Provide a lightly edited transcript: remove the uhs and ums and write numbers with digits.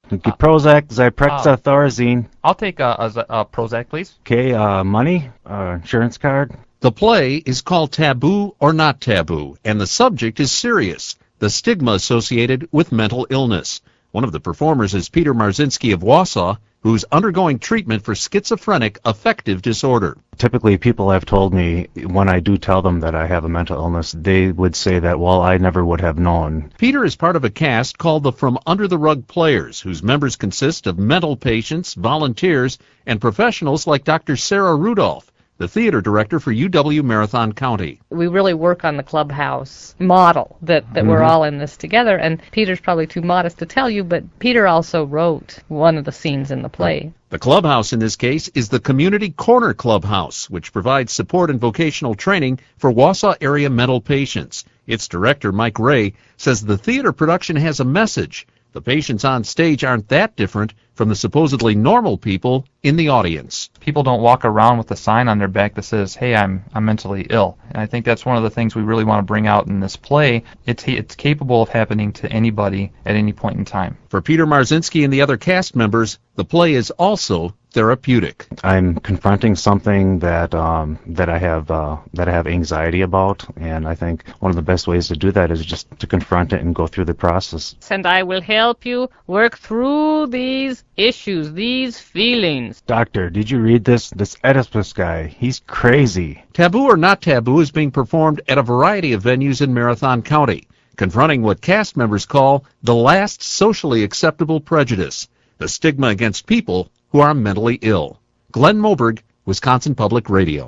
Prozac, Zyprexa, Thorazine. I'll take a Prozac, please. Okay, money, insurance card. The play is called Taboo or Not Taboo, and the subject is serious, the stigma associated with mental illness. One of the performers is Peter Marzinski of Wausau, who's undergoing treatment for schizophrenic affective disorder. Typically, people have told me when I do tell them that I have a mental illness, they would say that, well, I never would have known. Peter is part of a cast called the From Under the Rug Players, whose members consist of mental patients, volunteers, and professionals like Dr. Sarah Rudolph, the theater director for UW Marathon County. We really work on the clubhouse model that we're all in this together, and Peter's probably too modest to tell you, but Peter also wrote one of the scenes in the play. The clubhouse in this case is the Community Corner Clubhouse, which provides support and vocational training for Wausau area mental patients. Its director, Mike Ray, says the theater production has a message. The patients on stage aren't that different from the supposedly normal people in the audience. People don't walk around with a sign on their back that says, hey, I'm mentally ill. And I think that's one of the things we really want to bring out in this play. It's capable of happening to anybody at any point in time. For Peter Marzinski and the other cast members, the play is also therapeutic. I'm confronting something that I have anxiety about, and I think one of the best ways to do that is just to confront it and go through the process. And I will help you work through these issues, these feelings. Doctor, did you read this? This Oedipus guy, he's crazy. Taboo or Not Taboo is being performed at a variety of venues in Marathon County, confronting what cast members call the last socially acceptable prejudice, the stigma against people who are mentally ill. Glenn Moberg, Wisconsin Public Radio.